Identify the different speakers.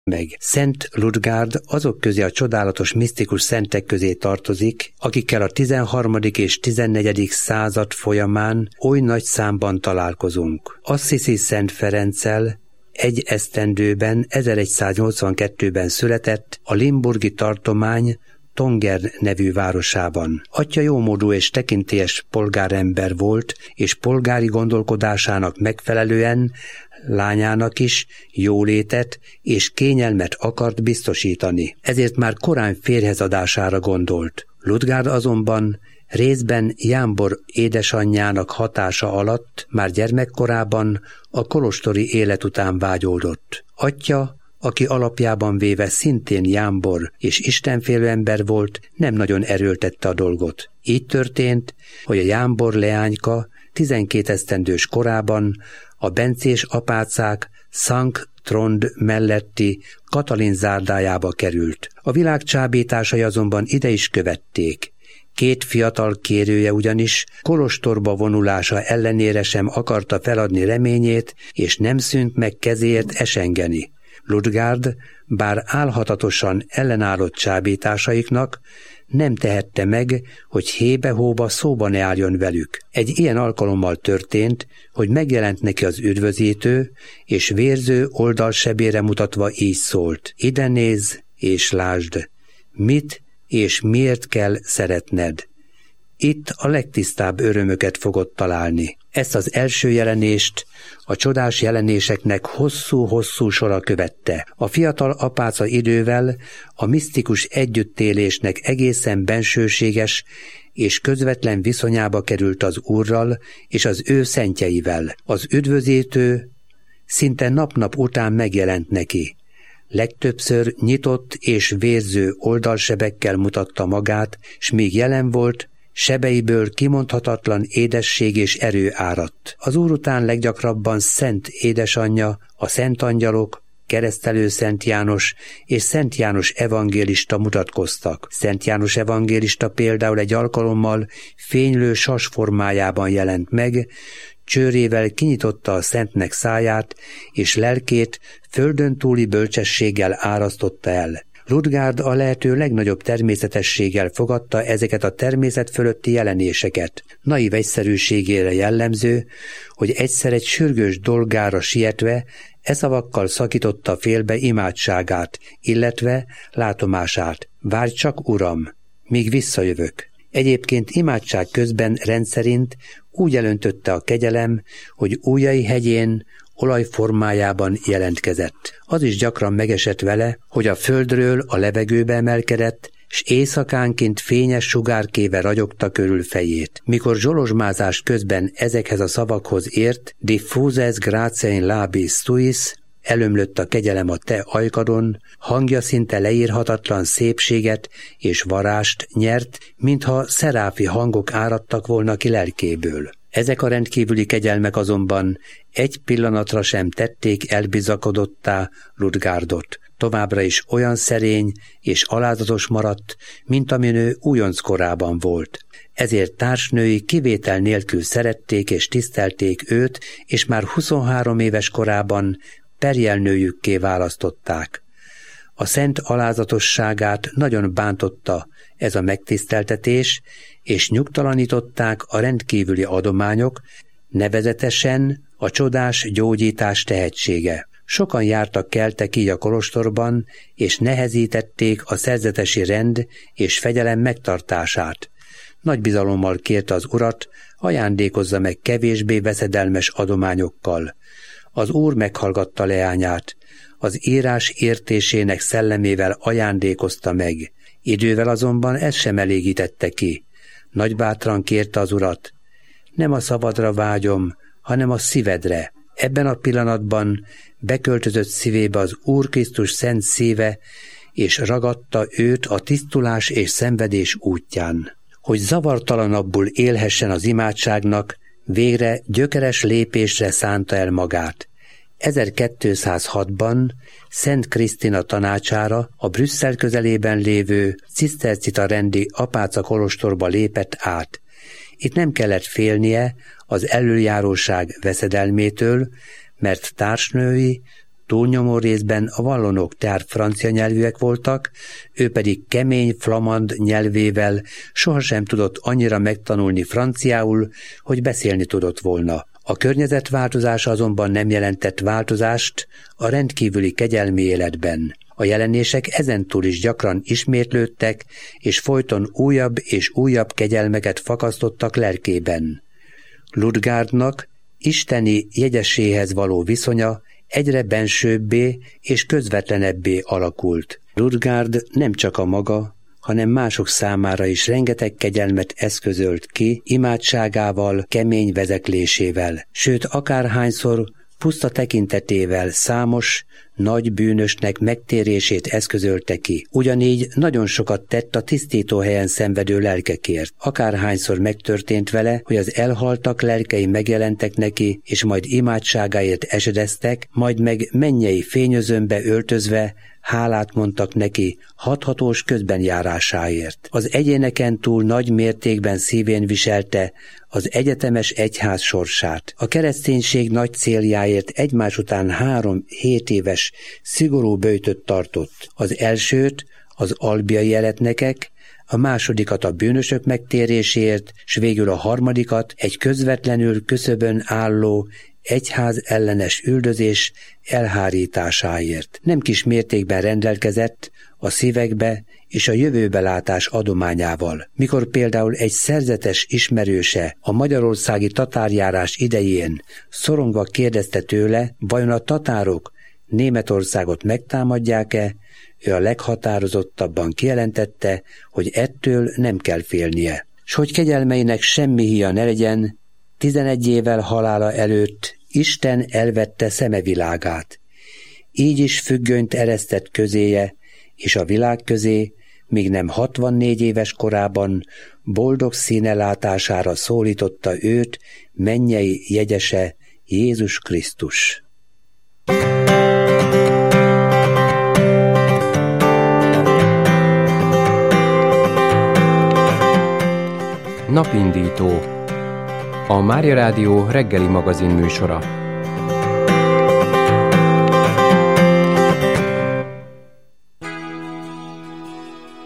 Speaker 1: meg. Szent Ludgárd azok közé a csodálatos misztikus szentek közé tartozik, akikkel a 13. és 14. század folyamán oly nagy számban találkozunk. Assisi Szent Ferenccel egy esztendőben, 1182-ben született a limburgi tartomány Tongern nevű városában. Atya jómódú és tekintélyes polgárember volt, és polgári gondolkodásának megfelelően lányának is jólétet és kényelmet akart biztosítani. Ezért már korán férjezadására gondolt. Ludgárd azonban részben Jámbor édesanyjának hatása alatt már gyermekkorában a kolostori élet után vágyódott. Atya, aki alapjában véve szintén jámbor és istenfélő ember volt, nem nagyon erőltette a dolgot. Így történt, hogy a jámbor leányka 12 esztendős korában a bencés apácák Sankt Trond melletti Katalin zárdájába került. A világ csábításai azonban ide is követték. 2 fiatal kérője ugyanis kolostorba vonulása ellenére sem akarta feladni reményét, és nem szűnt meg kezéért esengeni. Ludgárd, bár álhatatosan ellenállott csábításaiknak, nem tehette meg, hogy hébe-hóba szóba ne álljon velük. Egy ilyen alkalommal történt, hogy megjelent neki az üdvözítő, és vérző oldalsebére mutatva így szólt: ide nézz és lásd, mit és miért kell szeretned. Itt a legtisztább örömöket fogod találni. Ezt az első jelenést a csodás jelenéseknek hosszú-hosszú sora követte. A fiatal apáca idővel a misztikus együttélésnek egészen bensőséges és közvetlen viszonyába került az Úrral és az ő szentjeivel. Az üdvözítő szinte nap-nap után megjelent neki. Legtöbbször nyitott és vérző oldalsebekkel mutatta magát, s míg jelen volt, sebeiből kimondhatatlan édesség és erő áradt. Az Úr után leggyakrabban Szent Édesanyja, a Szent Angyalok, Keresztelő Szent János és Szent János evangélista mutatkoztak. Szent János evangélista például egy alkalommal fénylő sas formájában jelent meg, csőrével kinyitotta a szentnek száját, és lelkét földön túli bölcsességgel árasztotta el. Ludgárd a lehető legnagyobb természetességgel fogadta ezeket a természet fölötti jelenéseket. Naiv egyszerűségére jellemző, hogy egyszer egy sürgős dolgára sietve e szavakkal szakította félbe imádságát, illetve látomását: várj csak, Uram, míg visszajövök. Egyébként imádság közben rendszerint úgy elöntötte a kegyelem, hogy ujjai hegyén olaj formájában jelentkezett. Az is gyakran megesett vele, hogy a földről a levegőbe emelkedett, s éjszakánként fényes sugárkéve ragyogta körül fejét. Mikor zsolozsmázás közben ezekhez a szavakhoz ért, diffuses gratiae in labis tuis, elömlött a kegyelem a te ajkadon, hangja szinte leírhatatlan szépséget és varást nyert, mintha szeráfi hangok áradtak volna ki lelkéből. Ezek a rendkívüli kegyelmek azonban egy pillanatra sem tették elbizakodottá Ludgárdot. Továbbra is olyan szerény és alázatos maradt, mint amin ő újonc korában volt. Ezért társnői kivétel nélkül szerették és tisztelték őt, és már 23 éves korában perjelnőjükké választották. A szent alázatosságát nagyon bántotta ez a megtiszteltetés, és nyugtalanították a rendkívüli adományok, nevezetesen a csodás gyógyítás tehetsége. Sokan jártak keltek így a kolostorban, és nehezítették a szerzetesi rend és fegyelem megtartását. Nagy bizalommal kérte az Urat, ajándékozza meg kevésbé veszedelmes adományokkal. Az Úr meghallgatta leányát, az írás értésének szellemével ajándékozta meg. Idővel azonban ez sem elégítette ki. Nagybátran kérte az Urat: nem a szavadra vágyom, hanem a szívedre. Ebben a pillanatban beköltözött szívébe az Úr Krisztus szent szíve, és ragadta őt a tisztulás és szenvedés útján. Hogy zavartalanabbul élhessen az imádságnak, végre gyökeres lépésre szánta el magát. 1206-ban Szent Krisztina tanácsára a Brüsszel közelében lévő cisztercita rendi apáca kolostorba lépett át. Itt nem kellett félnie az elöljáróság veszedelmétől, mert társnői túlnyomó részben a vallonok tehát francia nyelvűek voltak, ő pedig kemény flamand nyelvével sohasem tudott annyira megtanulni franciául, hogy beszélni tudott volna. A környezetváltozás azonban nem jelentett változást a rendkívüli kegyelmi életben. A jelenések ezentúl is gyakran ismétlődtek, és folyton újabb és újabb kegyelmeket fakasztottak lelkében. Ludgardnak isteni jegyességhez való viszonya egyre bensőbbé és közvetlenebbé alakult. Ludgard nem csak a maga, hanem mások számára is rengeteg kegyelmet eszközölt ki imádságával, kemény vezeklésével, sőt akárhányszor puszta tekintetével számos, nagy bűnösnek megtérését eszközölte ki. Ugyanígy nagyon sokat tett a tisztítóhelyen szenvedő lelkekért. Akárhányszor megtörtént vele, hogy az elhaltak lelkei megjelentek neki, és majd imádságáért esedeztek, majd meg mennyei fényözömbe öltözve hálát mondtak neki hathatós közbenjárásáért. Az egyéneken túl nagy mértékben szívén viselte az egyetemes egyház sorsát. A kereszténység nagy céljáért egymás után 3-7 éves szigorú böjtöt tartott. Az elsőt az albiai eretnekek, a másodikat a bűnösök megtéréséért, s végül a harmadikat egy közvetlenül küszöbön álló egyház ellenes üldözés elhárításáért. Nem kis mértékben rendelkezett a szívekbe és a jövőbelátás adományával. Mikor például egy szerzetes ismerőse a magyarországi tatárjárás idején szorongva kérdezte tőle, vajon a tatárok Németországot megtámadják-e, ő a leghatározottabban kijelentette, hogy ettől nem kell félnie. S hogy kegyelmeinek semmi híja ne legyen, 11 évvel halála előtt Isten elvette szemevilágát. Így is függönyt eresztett közéje, és a világ közé, míg nem 64 éves korában boldog színelátására szólította őt mennyei jegyese Jézus Krisztus.
Speaker 2: Napindító. A Mária Rádió reggeli magazin műsora.